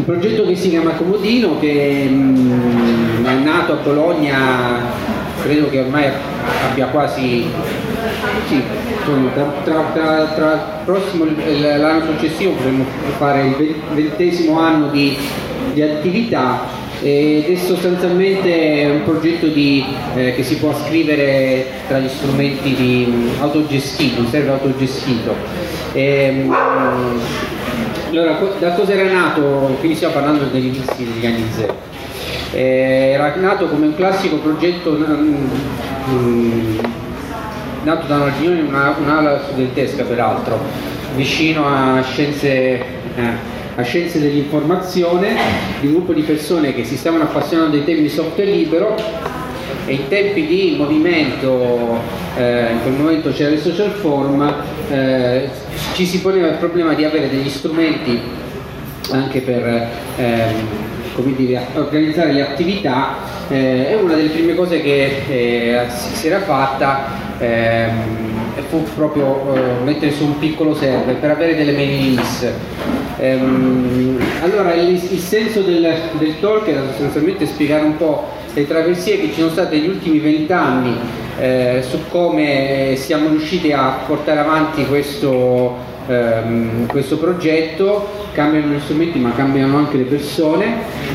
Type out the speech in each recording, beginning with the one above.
Un progetto che si chiama Comodino, che è nato a Bologna, credo che ormai abbia quasi, sì, tra prossimo l'anno successivo potremmo fare il 20° anno di attività, ed è sostanzialmente un progetto che si può scrivere tra gli strumenti di autogestito, un server autogestito. Allora, da cosa era nato? Quindi stiamo parlando degli inizi degli anni zero. Era nato come un classico progetto nato da una riunione, un'ala studentesca peraltro, vicino a scienze dell'informazione, di un gruppo di persone che si stavano appassionando dei temi di software libero, e in tempi di movimento, in quel momento c'era il social forum, ci si poneva il problema di avere degli strumenti anche per come dire, organizzare le attività, e una delle prime cose che si era fatta fu proprio mettere su un piccolo server per avere delle mailing list. Allora il senso del talk era sostanzialmente spiegare un po' le traversie che ci sono state negli ultimi 20 anni su come siamo riusciti a portare avanti questo progetto. Cambiano gli strumenti ma cambiano anche le persone,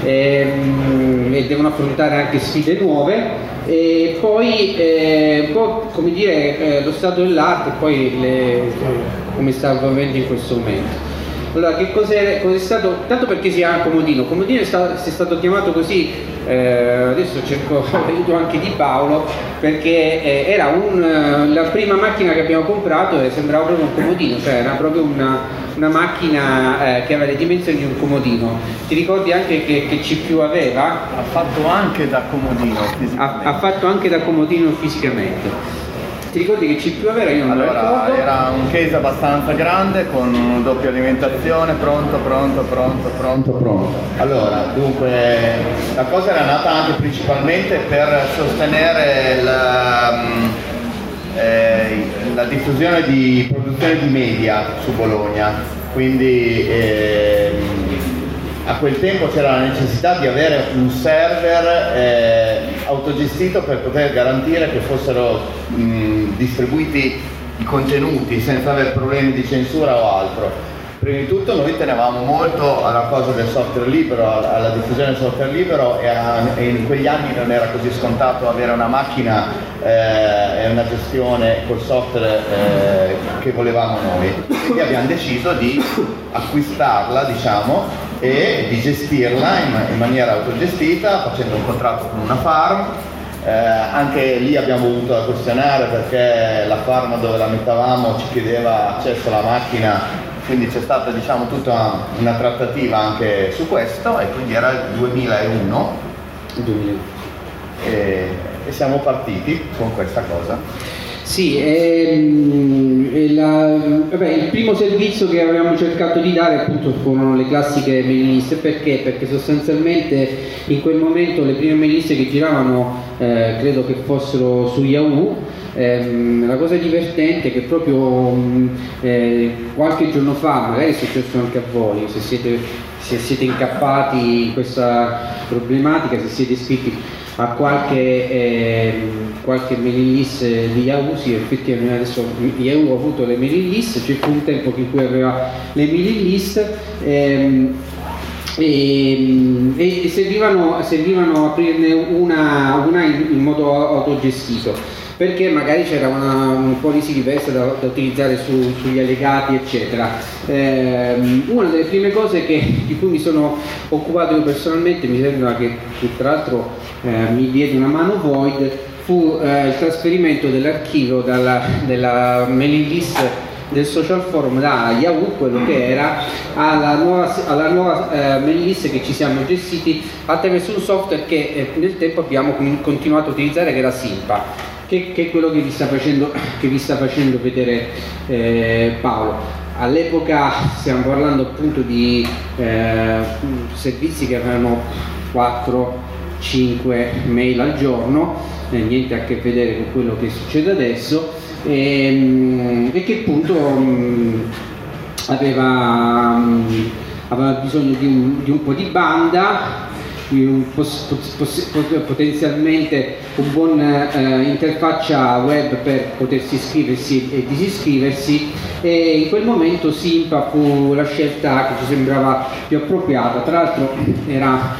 e devono affrontare anche sfide nuove, e poi un po' come dire lo stato dell'arte, e poi come sta avvenendo in questo momento. Allora, che cos'è stato? Tanto perché si chiama Comodino. Comodino è stato chiamato così, adesso cerco l'aiuto anche di Paolo, perché era la prima macchina che abbiamo comprato e sembrava proprio un comodino, cioè era proprio una macchina che aveva le dimensioni di un comodino. Ti ricordi anche che CPU aveva? Ha fatto anche da comodino fisicamente. Ha fatto anche da comodino fisicamente. Ti ricordi che CPU aveva? Io non lo ricordo. Era un case abbastanza grande con doppia alimentazione, pronto. Allora, dunque, la cosa era nata anche principalmente per sostenere la diffusione di produzione di media su Bologna, quindi a quel tempo c'era la necessità di avere un server autogestito per poter garantire che fossero distribuiti i contenuti senza avere problemi di censura o altro. Prima di tutto noi tenevamo molto alla cosa del software libero, alla diffusione del software libero, e in quegli anni non era così scontato avere una macchina e una gestione col software che volevamo noi. Quindi abbiamo deciso di acquistarla, diciamo, e di gestirla in maniera autogestita, facendo un contratto con una farm. Anche lì abbiamo avuto da questionare, perché la farm dove la mettavamo ci chiedeva accesso alla macchina, quindi c'è stata, diciamo, tutta una trattativa anche su questo, e quindi era il 2001 e siamo partiti con questa cosa. Sì, il primo servizio che avevamo cercato di dare appunto furono le classiche mailing list. Perché sostanzialmente in quel momento le prime mailing list che giravano credo che fossero su Yahoo. La cosa divertente è che proprio qualche giorno fa, magari è successo anche a voi, se siete incappati in questa problematica, se siete iscritti a qualche mailing list di Yahoo. Sì, effettivamente adesso Yahoo ha avuto le mailing list, c'è fu un tempo in cui aveva le mailing list, e servivano a aprirne una in modo autogestito, perché magari c'era un policy diversa da utilizzare sugli allegati, eccetera. Una delle prime cose di cui mi sono occupato io personalmente, mi sembra che tra l'altro mi diede una mano Void, fu il trasferimento dell'archivio della mailing list del social forum da Yahoo, quello che era, alla nuova mailing list che ci siamo gestiti attraverso un software che nel tempo abbiamo continuato a utilizzare, che era Simpa, che è quello che vi sta facendo vedere Paolo. All'epoca stiamo parlando appunto di servizi che avevano 4-5 mail al giorno, niente a che vedere con quello che succede adesso, e che appunto aveva aveva bisogno di un po' di banda, potenzialmente un buon interfaccia web per potersi iscriversi e disiscriversi, e in quel momento Simpa fu la scelta che ci sembrava più appropriata. Tra l'altro era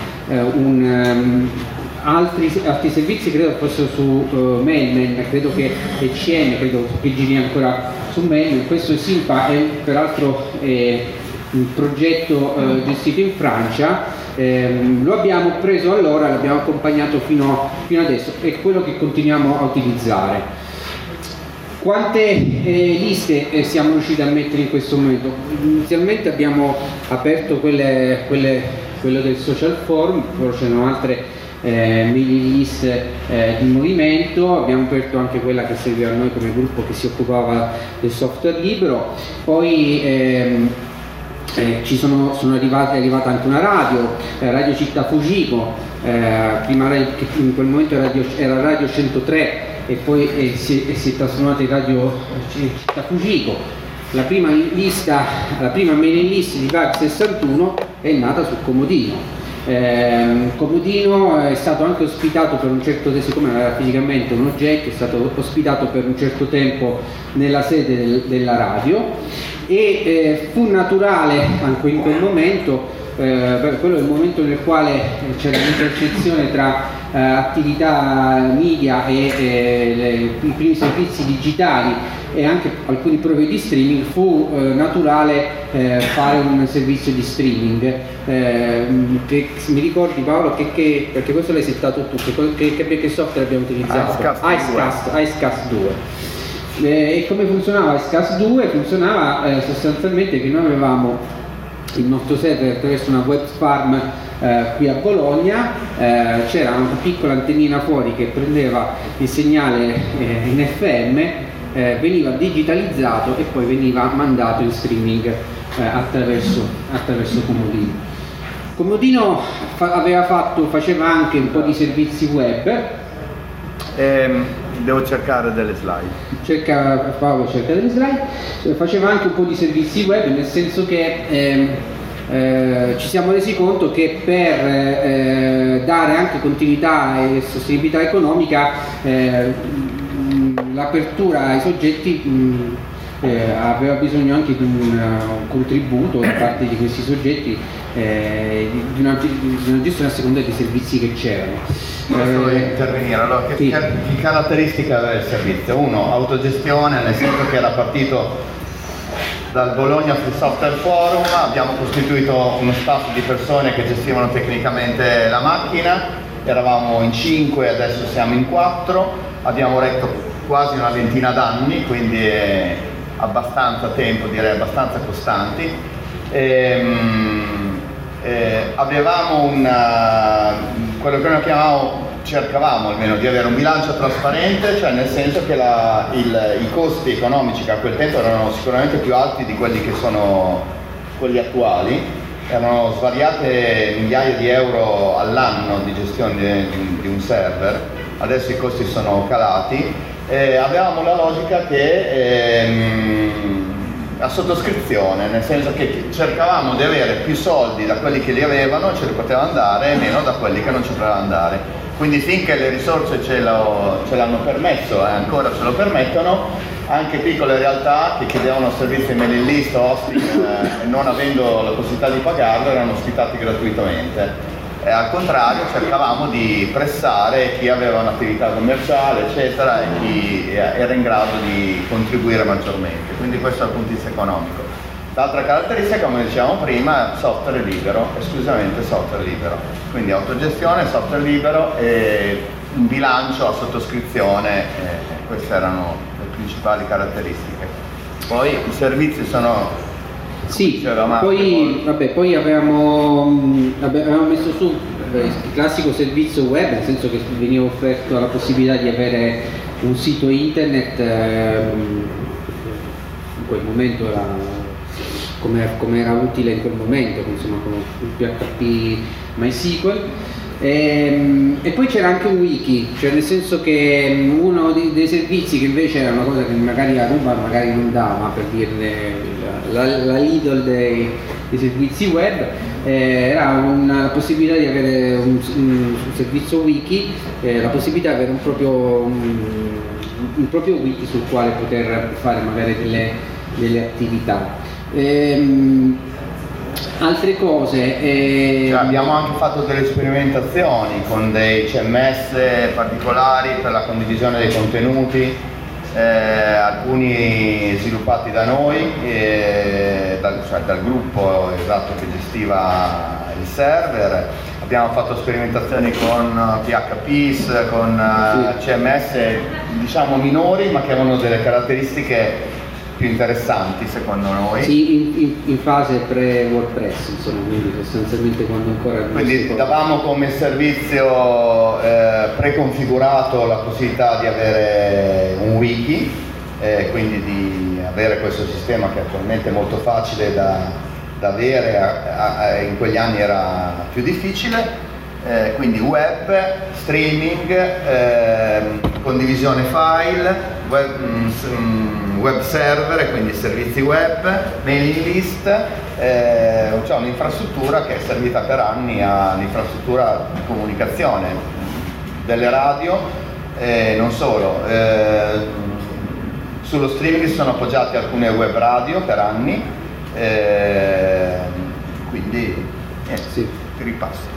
altri servizi credo fossero su Mailman, credo che ECM credo che giri ancora su Mailman. Questo Simpa è peraltro un progetto gestito in Francia. Lo abbiamo preso allora, l'abbiamo accompagnato fino adesso, è quello che continuiamo a utilizzare. Quante liste siamo riusciti a mettere in questo momento? Inizialmente abbiamo aperto quello del social forum, poi c'erano altre mailing list di movimento, abbiamo aperto anche quella che serviva a noi come gruppo che si occupava del software libero, poi è arrivata anche una radio Città Fujiko, prima che in quel momento era Radio 103 e poi si è trasformata in Radio Città Fujiko. La prima mailing list di VAG 61 è nata su Comodino. Comodino è stato anche ospitato per un certo tempo, siccome era fisicamente un oggetto, è stato ospitato per un certo tempo nella sede della radio, e fu naturale anche in quel momento, quello è il momento nel quale c'era l'intersezione tra attività media e i primi servizi digitali e anche alcuni provi di streaming. Fu naturale fare un servizio di streaming, che mi ricordi Paolo perché questo l'hai settato tu, che software abbiamo utilizzato? Icecast 2. E come funzionava Icecast 2? Funzionava sostanzialmente che noi avevamo il nostro server attraverso una web farm qui a Bologna, c'era una piccola antennina fuori che prendeva il segnale in FM, veniva digitalizzato e poi veniva mandato in streaming attraverso Comodino. Comodino faceva anche un po' di servizi web. Devo cercare delle slide. Paolo cerca delle slide. Faceva anche un po' di servizi web, nel senso che ci siamo resi conto che per dare anche continuità e sostenibilità economica l'apertura ai soggetti aveva bisogno anche di un contributo da parte di questi soggetti, di una gestione a seconda dei servizi che c'erano. Posso intervenire? Allora, che caratteristica aveva il servizio? Uno, autogestione, nel senso che era partito dal Bologna Free Software Forum, abbiamo costituito uno staff di persone che gestivano tecnicamente la macchina, eravamo in 5, adesso siamo in 4, abbiamo retto quasi una ventina d'anni, quindi è abbastanza tempo, direi abbastanza costanti. Avevamo quello che noi cercavamo almeno di avere un bilancio trasparente, cioè nel senso che i costi economici che a quel tempo erano sicuramente più alti di quelli che sono quelli attuali, erano svariate migliaia di euro all'anno di gestione di un server, adesso i costi sono calati, avevamo la logica che a sottoscrizione, nel senso che cercavamo di avere più soldi da quelli che li avevano, ce li potevano dare, e meno da quelli che non ci potevano dare. Quindi finché le risorse ce l'hanno permesso e ancora ce lo permettono, anche piccole realtà che chiedevano servizi di mailing list o hosting e non avendo la possibilità di pagarlo erano ospitati gratuitamente. E al contrario cercavamo di pressare chi aveva un'attività commerciale eccetera e chi era in grado di contribuire maggiormente, quindi questo dal punto di vista economico. L'altra caratteristica, come dicevamo prima, software libero, esclusivamente software libero, quindi autogestione, software libero e un bilancio a sottoscrizione, queste erano le principali caratteristiche. Poi i servizi sono... Sì, poi avevamo messo su il classico servizio web, nel senso che veniva offerto la possibilità di avere un sito internet, in quel momento era come era utile in quel momento, insomma, con il PHP MySQL. E poi c'era anche un wiki, cioè nel senso che uno dei servizi che invece era una cosa che magari a Ruba magari non dava, per dirne la Lidl servizi web, era una possibilità di avere un servizio wiki, la possibilità di avere un proprio wiki sul quale poter fare magari delle attività. Altre cose, abbiamo anche fatto delle sperimentazioni con dei CMS particolari per la condivisione dei contenuti, alcuni sviluppati da noi, dal gruppo esatto che gestiva il server. Abbiamo fatto sperimentazioni con PHPs, con CMS diciamo minori, ma che avevano delle caratteristiche più interessanti secondo noi. Sì, in fase pre-WordPress, insomma, quindi sostanzialmente quando ancora... Quindi davamo come servizio preconfigurato la possibilità di avere un wiki, quindi di avere questo sistema che attualmente è molto facile da avere, in quegli anni era più difficile. Quindi web, streaming, condivisione file, web server, quindi servizi web, mailing list, cioè un'infrastruttura che è servita per anni all'infrastruttura di comunicazione delle radio, non solo. Sullo streaming si sono appoggiate alcune web radio per anni, quindi sì, ti ripasso.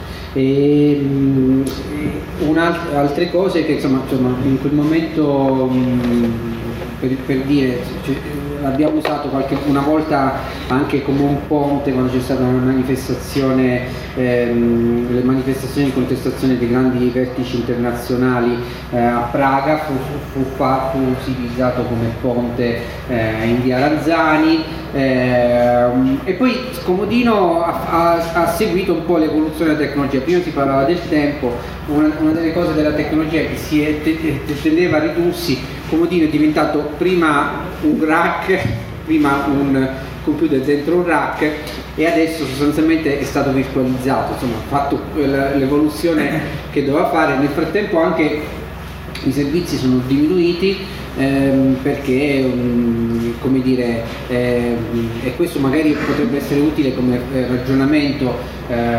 Altre cose che insomma in quel momento per dire l'abbiamo usato una volta anche come un ponte quando c'è stata una manifestazione, le manifestazioni di contestazione dei grandi vertici internazionali a Praga, fu utilizzato come ponte in via Lanzani, e poi Scomodino ha seguito un po' l'evoluzione della tecnologia. Prima si parlava del tempo, una delle cose della tecnologia che tendeva a ridursi. Comodino è diventato prima un rack, prima un computer dentro un rack, e adesso sostanzialmente è stato virtualizzato, insomma ha fatto l'evoluzione che doveva fare. Nel frattempo anche i servizi sono diminuiti, perché come dire, e questo magari potrebbe essere utile come ragionamento,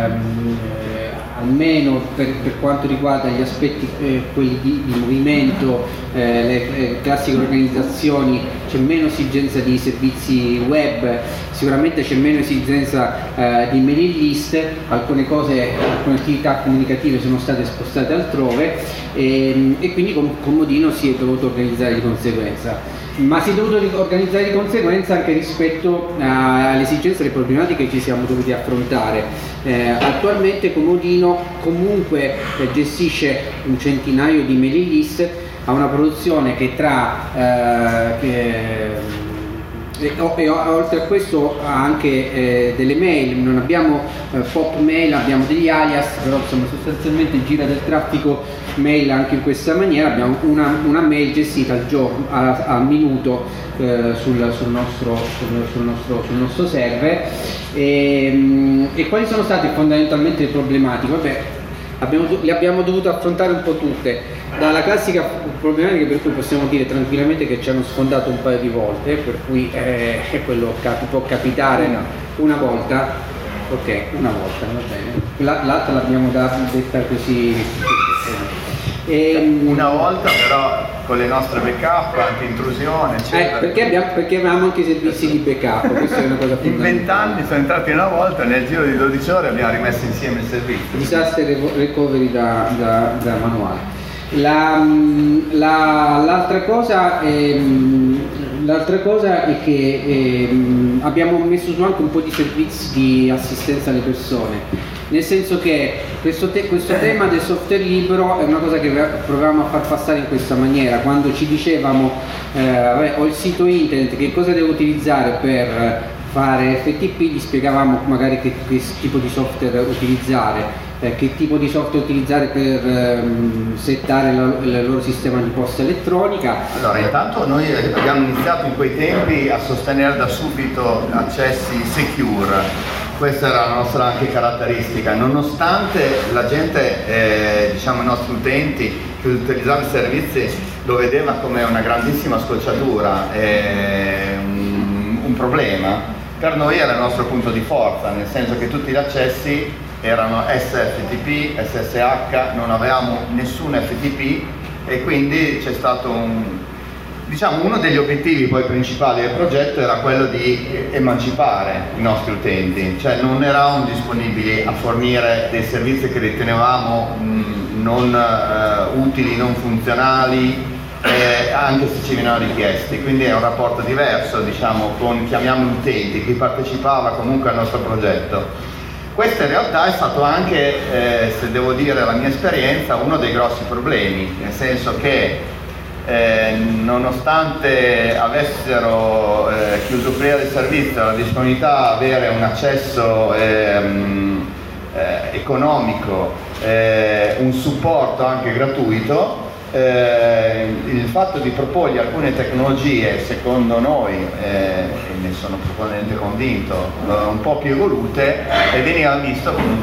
almeno per quanto riguarda gli aspetti quelli di movimento, le classiche organizzazioni. C'è meno esigenza di servizi web, sicuramente c'è meno esigenza di mailing list, alcune attività comunicative sono state spostate altrove, e quindi Comodino si è dovuto organizzare di conseguenza. Ma si è dovuto organizzare di conseguenza anche rispetto alle esigenze e alle problematiche che ci siamo dovuti affrontare. Attualmente Comodino comunque gestisce un centinaio di mailing list, ha una produzione che e oltre a questo ha anche delle mail. Non abbiamo pop mail, abbiamo degli alias, però insomma sostanzialmente gira del traffico mail anche in questa maniera. Abbiamo una mail gestita al minuto sul nostro server. E quali sono state fondamentalmente le problematiche? Vabbè, le abbiamo dovute affrontare un po' tutte, dalla classica problematica per cui possiamo dire tranquillamente che ci hanno sfondato un paio di volte, per cui quello può capitare una volta, ok, una volta, va bene, l'altra l'abbiamo detta così. Una volta però con le nostre backup, anti-intrusione, eccetera. Perché avevamo anche i servizi di backup, questa è una cosa fondamentale. In 20 anni sono entrati una volta, nel giro di 12 ore abbiamo rimesso insieme il servizio. Disaster recovery da manuale. L'altra cosa è che abbiamo messo su anche un po' di servizi di assistenza alle persone, nel senso che questo tema del software libero è una cosa che provavamo a far passare in questa maniera. Quando ci dicevamo ho il sito internet, che cosa devo utilizzare per fare FTP, gli spiegavamo magari che tipo di software utilizzare, che tipo di software utilizzare per settare il loro sistema di posta elettronica. Allora, intanto noi abbiamo iniziato in quei tempi a sostenere da subito accessi secure. Questa era la nostra anche caratteristica, nonostante la gente, diciamo i nostri utenti che utilizzavano i servizi lo vedeva come una grandissima scocciatura, un problema. per noi era il nostro punto di forza, nel senso che tutti gli accessi erano SFTP, SSH, non avevamo nessun FTP e quindi c'è stato uno degli obiettivi poi principali del progetto era quello di emancipare i nostri utenti, cioè non eravamo disponibili a fornire dei servizi che ritenevamo non utili, non funzionali, anche se ci venivano richiesti, quindi è un rapporto diverso, diciamo, con, chiamiamoli utenti, chi partecipava comunque al nostro progetto. Questo in realtà è stato anche, se devo dire la mia esperienza, uno dei grossi problemi, nel senso che nonostante avessero chiuso prima del servizio la disponibilità a avere un accesso economico, un supporto anche gratuito, il fatto di proporgli alcune tecnologie, secondo noi, e ne sono profondamente convinto, un po' più evolute, veniva visto come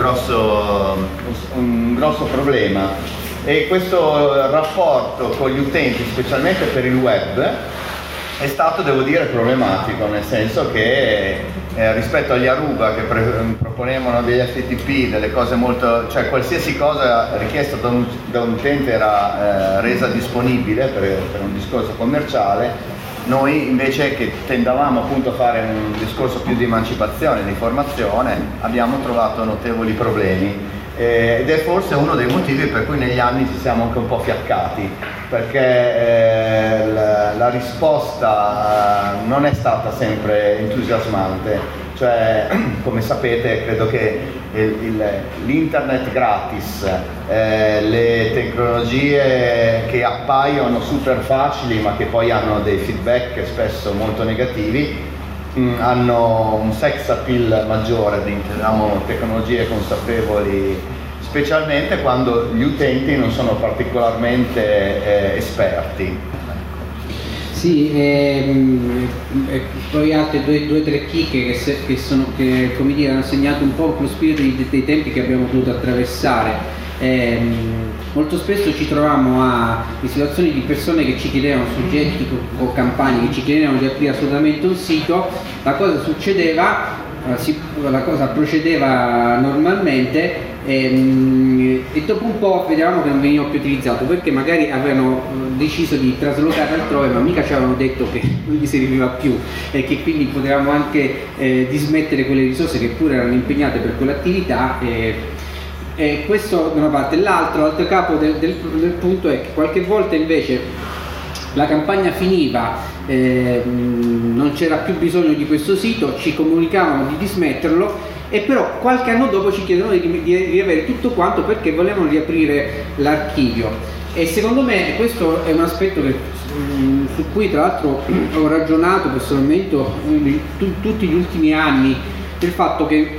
un grosso problema. E questo rapporto con gli utenti, specialmente per il web, è stato, devo dire, problematico, nel senso che rispetto agli Aruba che proponevano degli FTP, delle cose molto, cioè qualsiasi cosa richiesta da un utente era resa disponibile per un discorso commerciale, noi invece che tendavamo appunto a fare un discorso più di emancipazione, di formazione, abbiamo trovato notevoli problemi. Ed è forse uno dei motivi per cui negli anni ci siamo anche un po' fiaccati, perché la risposta non è stata sempre entusiasmante, cioè come sapete credo che l'internet gratis, le tecnologie che appaiono super facili ma che poi hanno dei feedback spesso molto negativi, hanno un sex appeal maggiore di tecnologie consapevoli, specialmente quando gli utenti non sono particolarmente esperti. Sì, poi altre due o tre chicche che come dire, hanno segnato un po' lo spirito dei tempi che abbiamo dovuto attraversare. Molto spesso ci trovavamo in situazioni di persone che ci chiedevano, soggetti o campagne che ci chiedevano di aprire assolutamente un sito, la cosa procedeva normalmente e dopo un po' vedevamo che non veniva più utilizzato perché magari avevano deciso di traslocare altrove, ma mica ci avevano detto che non gli serviva più e che quindi potevamo anche dismettere quelle risorse che pure erano impegnate per quell'attività. E questo da una parte. L'altro capo del punto è che qualche volta invece la campagna finiva, non c'era più bisogno di questo sito, ci comunicavano di dismetterlo e però qualche anno dopo ci chiedono di riavere tutto quanto perché volevano riaprire l'archivio. E secondo me questo è un aspetto su cui tra l'altro ho ragionato personalmente tutti gli ultimi anni, del fatto che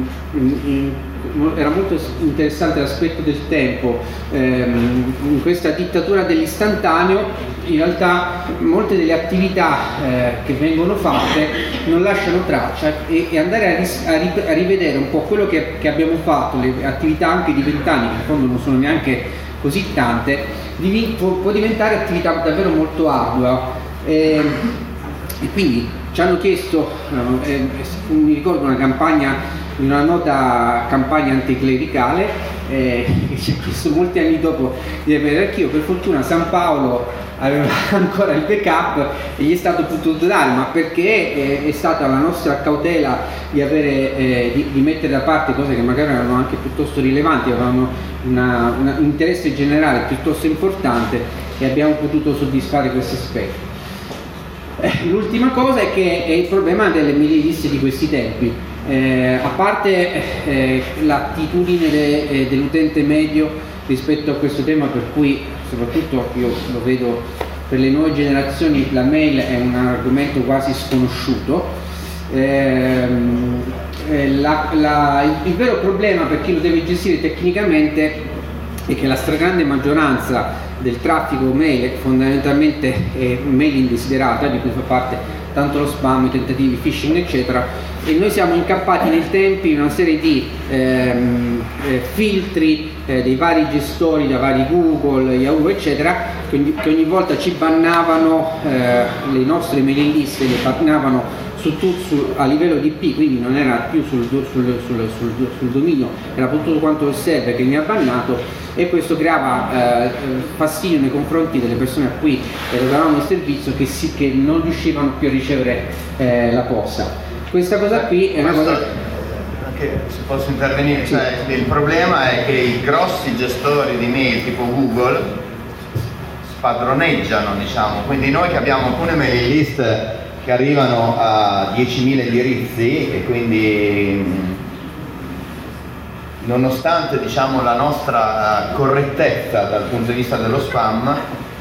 era molto interessante l'aspetto del tempo. In questa dittatura dell'istantaneo in realtà molte delle attività che vengono fatte non lasciano traccia e andare a rivedere un po' quello che abbiamo fatto, le attività anche di 20 anni, che in fondo non sono neanche così tante, può diventare attività davvero molto ardua. E quindi ci hanno chiesto, mi ricordo una nota campagna anticlericale che ci ha chiesto molti anni dopo di avere l'archivio. Per fortuna San Paolo aveva ancora il backup e gli è stato potuto dare, ma perché è stata la nostra cautela di mettere da parte cose che magari erano anche piuttosto rilevanti, avevano un interesse generale piuttosto importante e abbiamo potuto soddisfare questi aspetti. L'ultima cosa è che è il problema delle mailing list di questi tempi. A parte l'attitudine dell'utente medio rispetto a questo tema, per cui soprattutto io lo vedo per le nuove generazioni, la mail è un argomento quasi sconosciuto. Il vero problema per chi lo deve gestire tecnicamente è che la stragrande maggioranza del traffico mail fondamentalmente è mail indesiderata, di cui fa parte tanto lo spam, i tentativi phishing eccetera, e noi siamo incappati nel tempo in una serie di filtri dei vari gestori, da vari Google, Yahoo eccetera, che ogni volta ci bannavano le nostre mailing list, le bannavano a livello di IP, quindi non era più sul dominio, era tutto quanto il server che mi ha bannato, e questo creava fastidio nei confronti delle persone a cui davamo il servizio che non riuscivano più a ricevere la posta. Questa cosa qui è una cosa... Se posso intervenire, cioè, il problema è che i grossi gestori di mail tipo Google spadroneggiano, diciamo, quindi noi che abbiamo alcune mailing list che arrivano a 10.000 indirizzi e quindi nonostante, diciamo, la nostra correttezza dal punto di vista dello spam,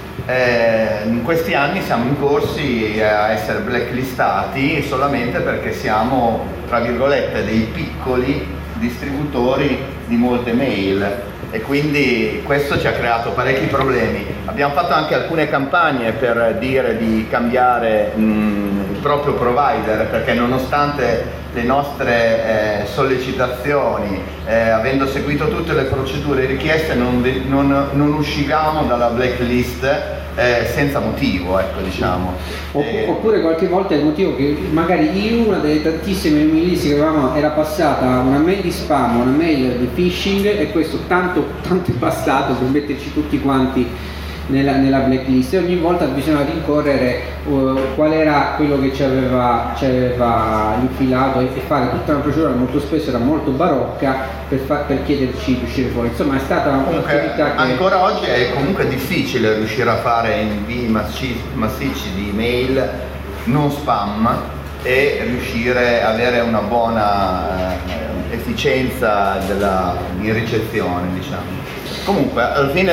in questi anni siamo incorsi a essere blacklistati solamente perché siamo, tra virgolette, dei piccoli distributori di molte mail, e quindi questo ci ha creato parecchi problemi. Abbiamo fatto anche alcune campagne per dire di cambiare il proprio provider, perché nonostante le nostre sollecitazioni, avendo seguito tutte le procedure richieste, non uscivamo dalla blacklist senza motivo, ecco, diciamo. Oppure qualche volta il motivo che magari in una delle tantissime mail list che avevamo era passata una mail di spam, una mail di phishing, e questo tanto è bastato per metterci tutti quanti nella blacklist, e ogni volta bisogna rincorrere qual era quello che ci aveva infilato e fare tutta una procedura molto spesso era molto barocca per chiederci di uscire fuori. Insomma, è stata un'attività che ancora oggi è comunque difficile riuscire a fare invii massicci di email non spam e riuscire ad avere una buona efficienza in ricezione, diciamo. Comunque, alla fine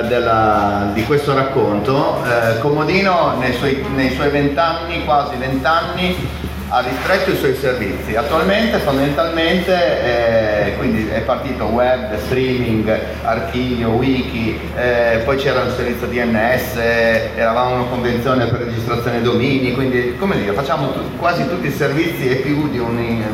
di questo racconto, Comodino nei suoi 20 anni, quasi 20 anni, ha ristretto i suoi servizi. Attualmente, fondamentalmente, quindi è partito web, streaming, archivio, wiki, poi c'era un servizio DNS, eravamo una convenzione per registrazione domini, quindi, come dire, facciamo quasi tutti i servizi e più di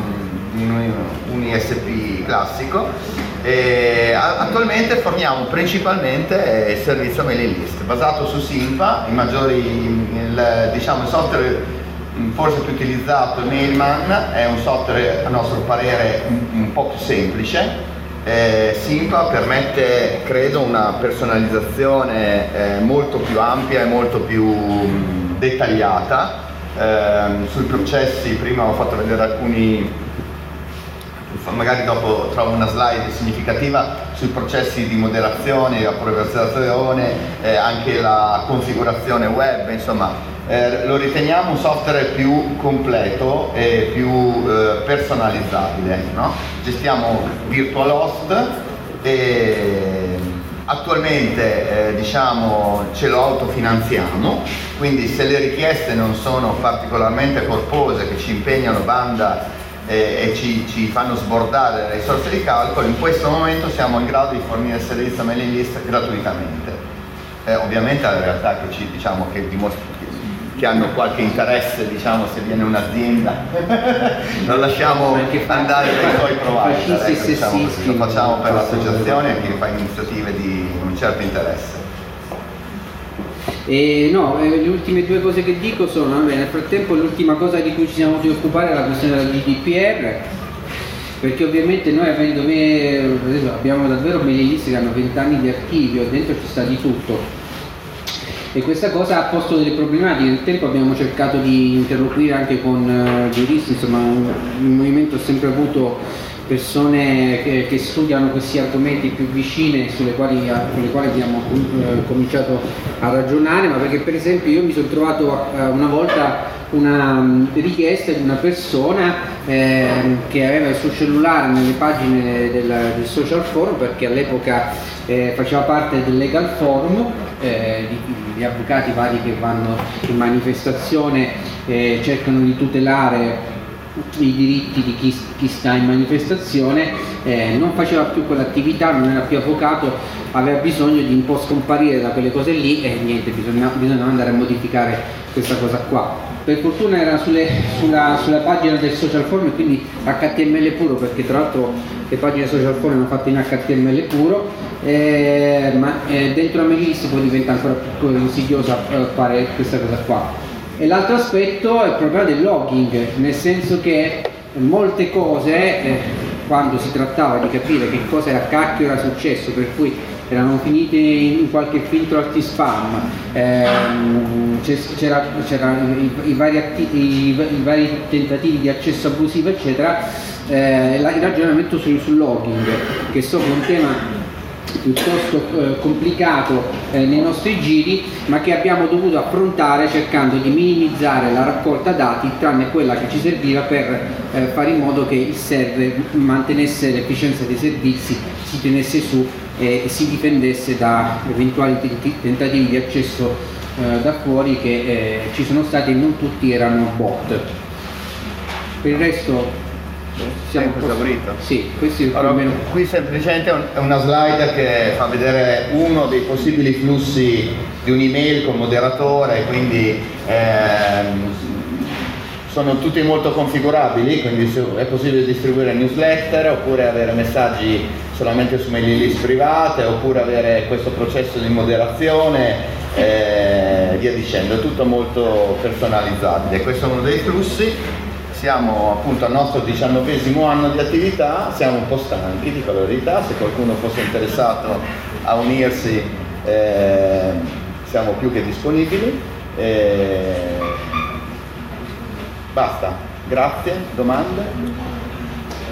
un ISP classico. Attualmente forniamo principalmente il servizio mailing list basato su Simpa. Diciamo, il software forse più utilizzato, Mailman, è un software a nostro parere un po' più semplice. Simpa permette, credo, una personalizzazione molto più ampia e molto più dettagliata sui processi. Prima ho fatto vedere alcuni, magari dopo trovo una slide significativa sui processi di moderazione, approvazione, anche la configurazione web, insomma, lo riteniamo un software più completo e più personalizzabile, no? Gestiamo VirtualHost e attualmente diciamo ce lo autofinanziamo, quindi se le richieste non sono particolarmente corpose che ci impegnano banda e ci fanno sbordare le risorse di calcolo, in questo momento siamo in grado di fornire il servizio mailing list gratuitamente. Ovviamente alle realtà che hanno qualche interesse, diciamo, se viene un'azienda non lasciamo andare dai suoi provider, ecco, diciamo così. Lo facciamo per l'associazione e chi fa iniziative di un certo interesse. Le ultime due cose che dico sono, nel frattempo l'ultima cosa di cui ci siamo dovuti occupare è la questione della GDPR, perché ovviamente noi abbiamo davvero mailing list che hanno 20 anni di archivio, dentro ci sta di tutto, e questa cosa ha posto delle problematiche. Nel tempo abbiamo cercato di interloquire anche con giuristi, insomma il movimento ha sempre avuto persone che studiano questi argomenti più vicine, con le quali abbiamo cominciato a ragionare, ma perché per esempio io mi sono trovato una volta una richiesta di una persona che aveva il suo cellulare nelle pagine del social forum, perché all'epoca faceva parte del legal forum, di avvocati vari che vanno in manifestazione, cercano di tutelare i diritti di chi sta in manifestazione, non faceva più quell'attività, non era più avvocato, aveva bisogno di un po' scomparire da quelle cose lì e niente, bisognava andare a modificare questa cosa qua. Per fortuna era sulla pagina del social forum e quindi HTML puro, perché tra l'altro le pagine social forum erano fatte in HTML puro, ma dentro la mail list poi diventa ancora più insidiosa fare questa cosa qua. E l'altro aspetto è il problema del logging, nel senso che molte cose, quando si trattava di capire che cosa a cacchio era successo, per cui erano finite in qualche filtro anti-spam, c'erano i vari tentativi di accesso abusivo eccetera, il ragionamento sul logging, che è un tema piuttosto complicato nei nostri giri, ma che abbiamo dovuto affrontare cercando di minimizzare la raccolta dati, tranne quella che ci serviva per fare in modo che il server mantenesse l'efficienza dei servizi, si tenesse su e si difendesse da eventuali tentativi di accesso da fuori che ci sono stati e non tutti erano bot. Per il resto siamo esaurito. Sì, questo è allora, più o meno. Qui semplicemente è una slide che fa vedere uno dei possibili flussi di un'email con moderatore, quindi sono tutti molto configurabili, quindi è possibile distribuire newsletter oppure avere messaggi solamente su mailing list private, oppure avere questo processo di moderazione, via dicendo, è tutto molto personalizzabile. Questo è uno dei flussi. Siamo appunto al nostro 19° anno di attività, siamo un po' stanchi, dico la verità, se qualcuno fosse interessato a unirsi siamo più che disponibili. Basta, grazie, domande?